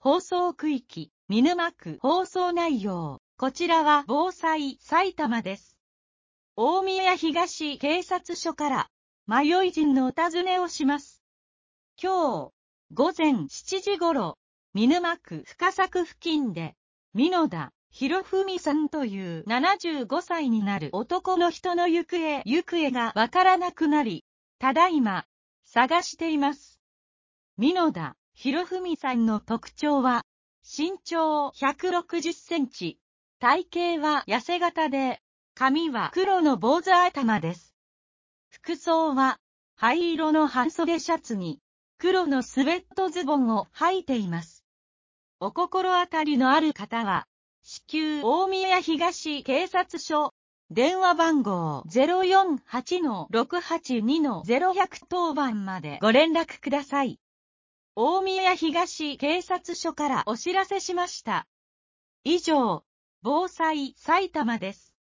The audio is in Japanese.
放送区域、見沼区放送内容。こちらは防災埼玉です。大宮東警察署から迷い人のお尋ねをします。今日午前7時頃、見沼区深作付近で、美濃田博文さんという75歳になる男の人の行方がわからなくなり、ただいま探しています。美濃田博文さんの特徴は、身長160センチ、体型は痩せ型で、髪は黒の坊主頭です。服装は灰色の半袖シャツに黒のスウェットズボンを履いています。お心当たりのある方は、至急大宮東警察署、電話番号 048-682-0100 当番までご連絡ください。大宮東警察署からお知らせしました。以上、防災埼玉です。